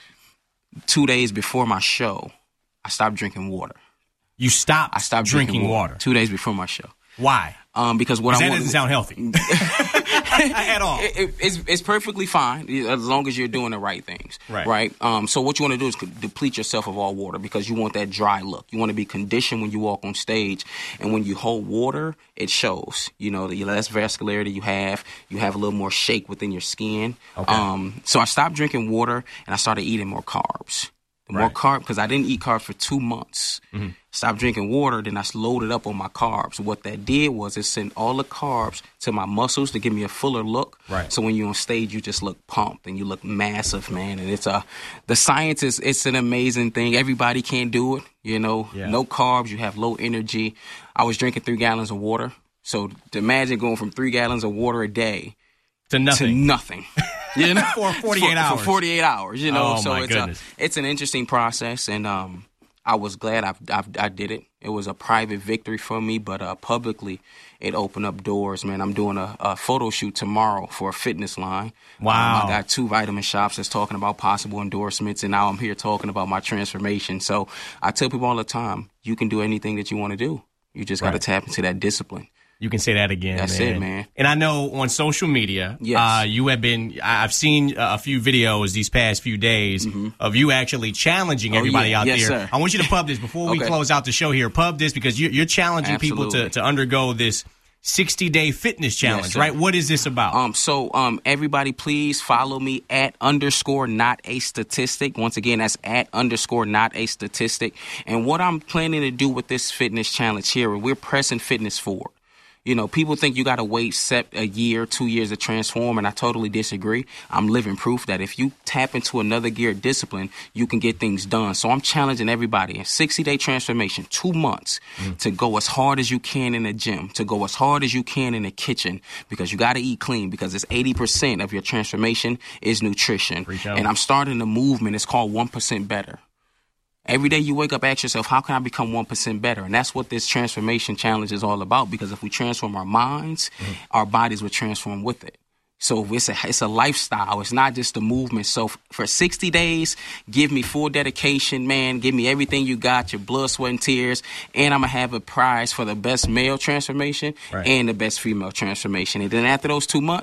two days before my show, I stopped drinking water. You stopped, I stopped drinking, drinking water. water two days before my show. Why? Um, because what I that want doesn't sound healthy at all. It, it, it's, it's perfectly fine as long as you're doing the right things. Right. Right. Um, so what you want to do is deplete yourself of all water, because you want that dry look. You want to be conditioned when you walk on stage, and when you hold water, it shows. You know, the less vascularity you have, you have a little more shake within your skin. Okay. Um, so I stopped drinking water and I started eating more carbs. More right. carb, because I didn't eat carbs for two months. Mm-hmm. Stopped drinking water, then I loaded up on my carbs. What that did was it sent all the carbs to my muscles to give me a fuller look. Right. So when you're on stage, you just look pumped and you look massive, man. And it's a the science is it's an amazing thing. Everybody can't do it. You know, yeah. no carbs, you have low energy. I was drinking three gallons of water. So to imagine going from three gallons of water a day to nothing. To nothing. You know, for forty-eight for, hours. For forty-eight hours, you know. Oh, so my it's goodness. a, it's an interesting process, and um, I was glad I, I I did it. It was a private victory for me, but uh, publicly, it opened up doors, man. I'm doing a, a photo shoot tomorrow for a fitness line. Wow. Um, I got two vitamin shops that's talking about possible endorsements, and now I'm here talking about my transformation. So I tell people all the time, you can do anything that you want to do. You just got to right. tap into that discipline. You can say that again. That's man. it, man. And I know on social media, yes. uh, you have been, I've seen a few videos these past few days mm-hmm. of you actually challenging everybody oh, yeah. out yes, there. Sir. I want you to pub this before we okay. close out the show here. Pub this because you're, you're challenging Absolutely. people to, to undergo this sixty-day fitness challenge, yes, right? What is this about? Um, so um, everybody please follow me at underscore not a statistic. Once again, that's at underscore not a statistic. And what I'm planning to do with this fitness challenge here, we're pressing fitness forward. You know, people think you got to wait set a year, two years to transform, and I totally disagree. I'm living proof that if you tap into another gear of discipline, you can get things done. So I'm challenging everybody in sixty-day transformation, two months, mm. to go as hard as you can in the gym, to go as hard as you can in the kitchen, because you got to eat clean, because it's eighty percent of your transformation is nutrition. And I'm starting a movement. It's called one percent Better. Every day you wake up, ask yourself, how can I become one percent better? And that's what this transformation challenge is all about, because if we transform our minds, mm-hmm. our bodies will transform with it. So it's a, it's a lifestyle. It's not just a movement. So for sixty days, give me full dedication, man. Give me everything you got, your blood, sweat, and tears. And I'm going to have a prize for the best male transformation right. and the best female transformation. And then after those two months,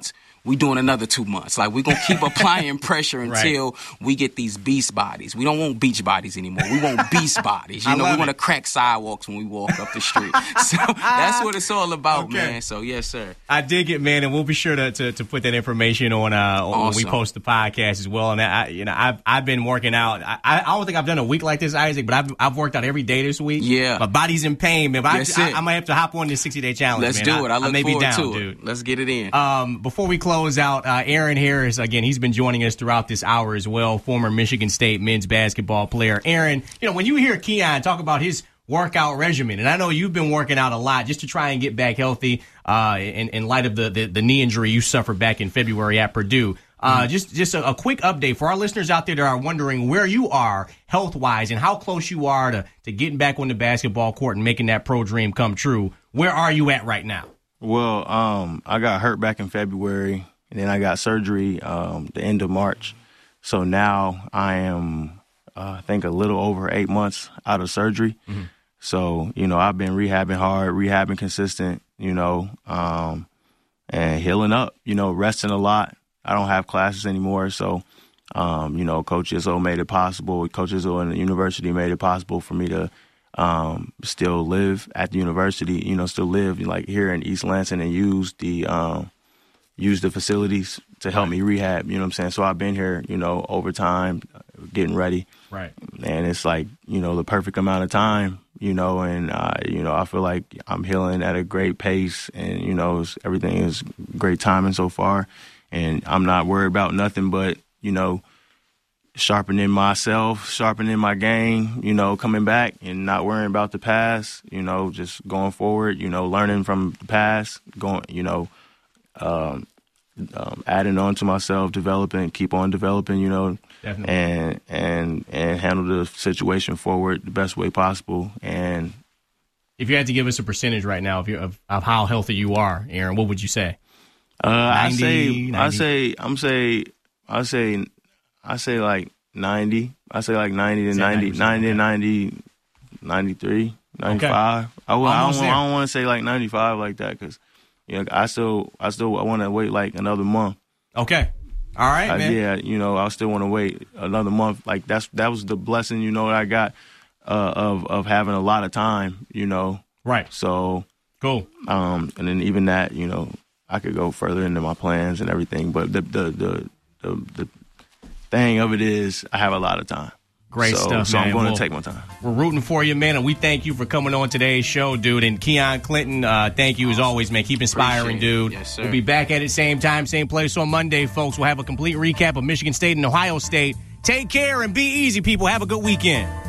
we doing another two months. Like, we're going to keep applying pressure until right. we get these beast bodies. We don't want beach bodies anymore. We want beast bodies. You know, we want to crack sidewalks when we walk up the street. So that's what it's all about, okay. man. So, yes, sir. I dig it, man, and we'll be sure to to, to put that information on, uh, awesome. when we post the podcast as well. And I, you know, I've I've been working out. I, I don't think I've done a week like this, Isaac, but I've I've worked out every day this week. Yeah, my body's in pain, man. But that's I, it. I, I might have to hop on this sixty day challenge. Let's man. do it. I, I look I may forward be down, to it. dude. Let's get it in. Um, before we close out, uh, Aaron Harris, again, he's been joining us throughout this hour as well. Former Michigan State men's basketball player. Aaron, you know, when you hear Keon talk about his workout regimen, and I know you've been working out a lot just to try and get back healthy uh, in, in light of the, the, the knee injury you suffered back in February at Purdue. Uh, mm-hmm. Just just a, a quick update for our listeners out there that are wondering where you are health-wise and how close you are to, to getting back on the basketball court and making that pro dream come true. Where are you at right now? Well, um, I got hurt back in February, and then I got surgery um, the end of March. So now I am, uh, I think, a little over eight months out of surgery. Mm-hmm. So, you know, I've been rehabbing hard, rehabbing consistent, you know, um, and healing up, you know, resting a lot. I don't have classes anymore. So, um, you know, Coach Izzo made it possible. Coach Izzo and the university made it possible for me to um, still live at the university, you know, still live like here in East Lansing and use the um, use the facilities to help me rehab, you know what I'm saying? So I've been here, you know, over time, getting ready. Right. And it's like, you know, the perfect amount of time, you know, and, uh, you know, I feel like I'm healing at a great pace and, you know, it's, everything is great timing so far. And I'm not worried about nothing but, you know, sharpening myself, sharpening my game, you know, coming back and not worrying about the past, you know, just going forward, you know, learning from the past, going, you know, um, um, adding on to myself, developing, keep on developing, you know, Definitely. and and and handle the situation forward the best way possible. And if you had to give us a percentage right now of, your, of, of how healthy you are, Aaron, what would you say? Uh, I say, ninety I say, I'm say, I say, I say like ninety. I say like ninety to ninety, ninety to ninety, ninety-three, ninety-five. Okay. I, will, I don't, Almost I don't want to say like ninety-five like that because, you know, I still, I still, I want to wait like another month. Okay. All right, uh, man. Yeah, you know, I still want to wait another month. Like that's that was the blessing, you know, that I got uh, of of having a lot of time, you know. Right. So cool. Um, and then even that, you know, I could go further into my plans and everything, but the the the the, the thing of it is I have a lot of time. Great so, stuff, so man. I'm going well, to take my time. We're rooting for you, man, and we thank you for coming on today's show, dude. And Keon Clinton, uh, thank you as always, man. Keep inspiring, dude. Yes, sir. We'll be back at it same time, same place on Monday, folks. We'll have a complete recap of Michigan State and Ohio State. Take care and be easy, people. Have a good weekend.